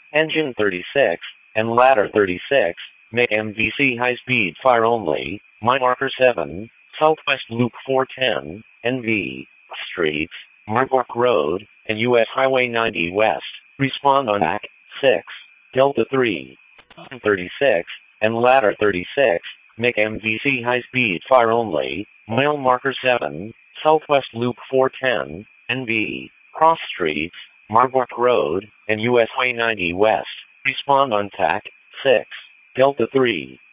Engine 36, and ladder 36, make MVC high-speed fire only, mile marker 7, Southwest Loop 410, NV, Streets, Margwark Road, and US Highway 90 West, respond on TAC 6, Delta 3, 36, and ladder 36, make MVC high-speed fire only, mile marker 7, Southwest Loop 410, NV, Cross Streets, Margwark Road, and US Highway 90 West, respond on TAC 6, Delta 3.